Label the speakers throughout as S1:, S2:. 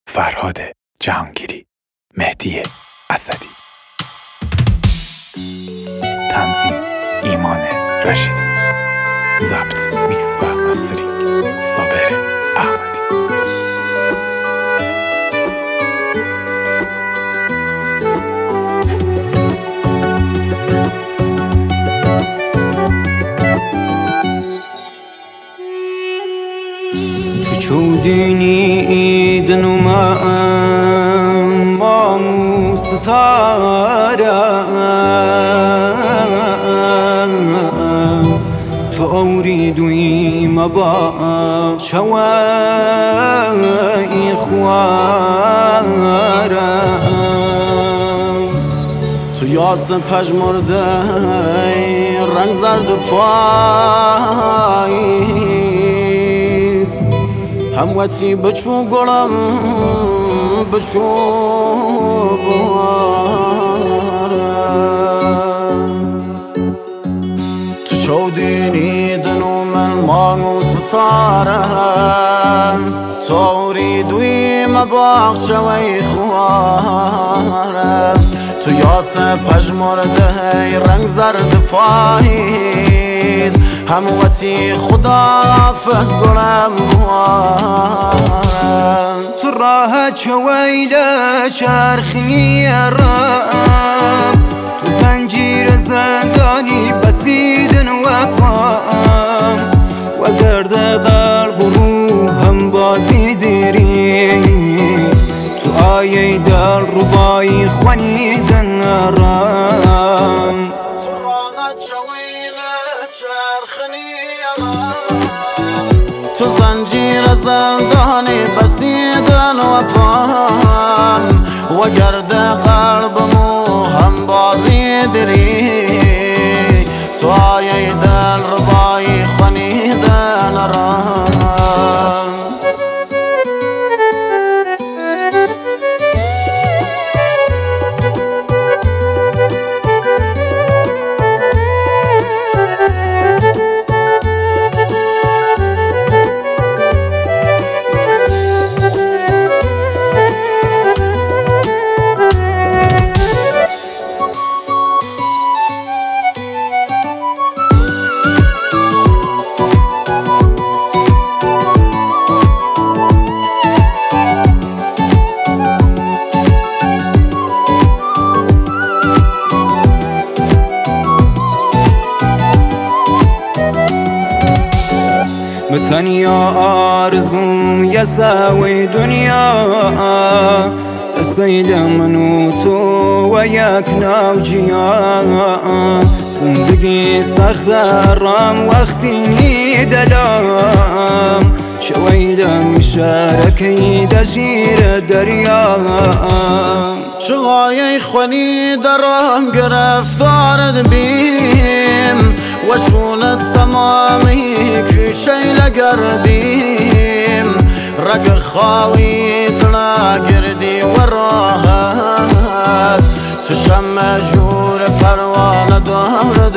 S1: فرهاد جهانگیری، مهدی اسدی. تنظیم ایمان رشیدی. ضبط، میکس و مسترینگ صابر احمدی.
S2: تو چودینی دنومم مامو ستارم تو اوریدوی مبا شوای خوارم
S3: تو یاس پژمرده رنگ زرد و پاییز هموتی بچو گلم بچو بارم تو چودینی دنو من مانگو ستارم توری دوی مباغ شوی خوارم تو یاس پژمرده رنگ زرد پاییز هموتی خداحافظ گلم بوارم
S2: تو راه چویل چرخنی رام تو زنجیر زندانی بسیدن و پام و درد قلب و روحم بازی دیری تو آیه دل ربایی خوانیدن رام
S3: تو راه چویل چرخنی تو زنجیر زندانی بسیدن و پام و گرد قلبمو هم بازی دری تو آیه دل ربایی خوانیدن رام
S2: تنیا آرزوم یساوی دنیا سید منو تو و یک ناوجیا زندگی سخت رام وقتی دلم شویدم شارکی دشیر دریا
S3: چغای خونی درم گرفتار بیم و شونت تمامی کشی لگردیم رگ خواهی دلا گردی و راحت تو شم جور پروانه دارد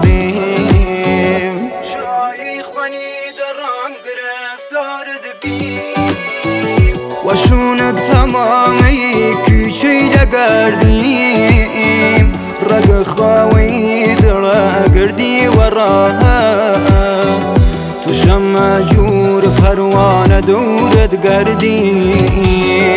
S3: گردیم
S2: چغای خونی درم گرفتار بیم و شونت تمامی کشی لگردیم رگ خواهی دلا گردی و راحت تو شم جور پروانه دورت گردیم